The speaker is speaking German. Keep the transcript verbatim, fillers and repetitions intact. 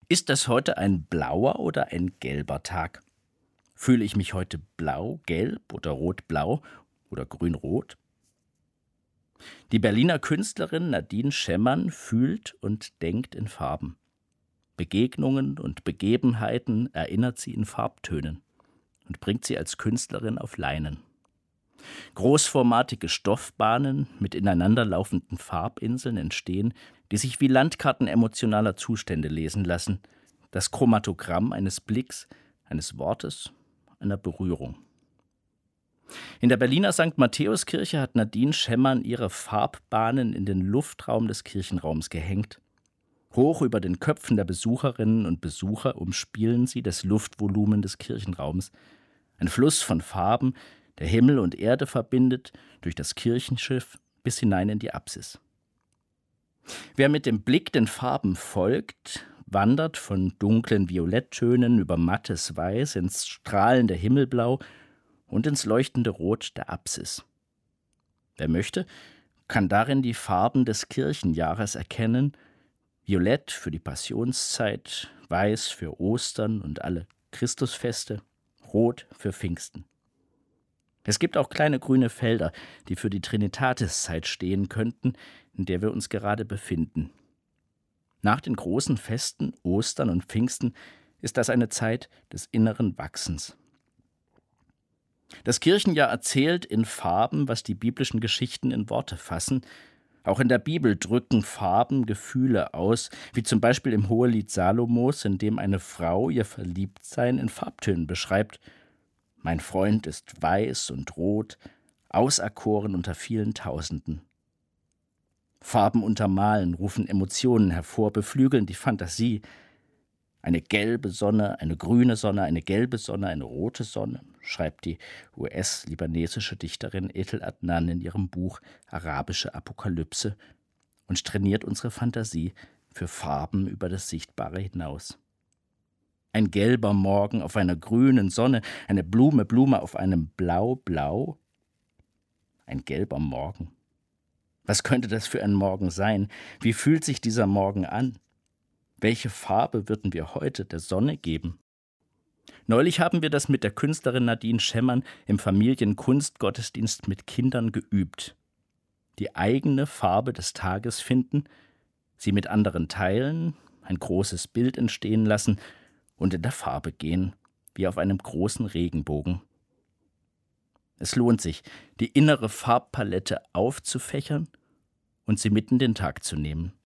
Ist das heute ein blauer oder ein gelber Tag? Fühle ich mich heute blau, gelb oder rot-blau oder grün-rot? Die Berliner Künstlerin Nadine Schemmern fühlt und denkt in Farben. Begegnungen und Begebenheiten erinnert sie in Farbtönen und bringt sie als Künstlerin auf Leinen. Großformatige Stoffbahnen mit ineinanderlaufenden Farbinseln entstehen, die sich wie Landkarten emotionaler Zustände lesen lassen, das Chromatogramm eines Blicks, eines Wortes, einer Berührung. In der Berliner Sankt Matthäuskirche hat Nadine Schemmern ihre Farbbahnen in den Luftraum des Kirchenraums gehängt. Hoch über den Köpfen der Besucherinnen und Besucher umspielen sie das Luftvolumen des Kirchenraums. Ein Fluss von Farben, der Himmel und Erde verbindet, durch das Kirchenschiff bis hinein in die Apsis. Wer mit dem Blick den Farben folgt, wandert von dunklen Violetttönen über mattes Weiß ins strahlende Himmelblau und ins leuchtende Rot der Apsis. Wer möchte, kann darin die Farben des Kirchenjahres erkennen: Violett für die Passionszeit, Weiß für Ostern und alle Christusfeste, Rot für Pfingsten. Es gibt auch kleine grüne Felder, die für die Trinitatiszeit stehen könnten, in der wir uns gerade befinden. Nach den großen Festen Ostern und Pfingsten ist das eine Zeit des inneren Wachsens. Das Kirchenjahr erzählt in Farben, was die biblischen Geschichten in Worte fassen. Auch in der Bibel drücken Farben Gefühle aus, wie zum Beispiel im Hohelied Salomos, in dem eine Frau ihr Verliebtsein in Farbtönen beschreibt. Mein Freund ist weiß und rot, auserkoren unter vielen Tausenden. Farben untermalen, rufen Emotionen hervor, beflügeln die Fantasie. Eine gelbe Sonne, eine grüne Sonne, eine gelbe Sonne, eine rote Sonne, schreibt die U S-libanesische Dichterin Ethel Adnan in ihrem Buch Arabische Apokalypse und trainiert unsere Fantasie für Farben über das Sichtbare hinaus. Ein gelber Morgen auf einer grünen Sonne, eine Blume, Blume auf einem Blau-Blau. Ein gelber Morgen. Was könnte das für ein Morgen sein? Wie fühlt sich dieser Morgen an? Welche Farbe würden wir heute der Sonne geben? Neulich haben wir das mit der Künstlerin Nadine Schemmern im Familienkunstgottesdienst mit Kindern geübt. Die eigene Farbe des Tages finden, sie mit anderen teilen, ein großes Bild entstehen lassen und in der Farbe gehen, wie auf einem großen Regenbogen. Es lohnt sich, die innere Farbpalette aufzufächern und sie mitten in den Tag zu nehmen.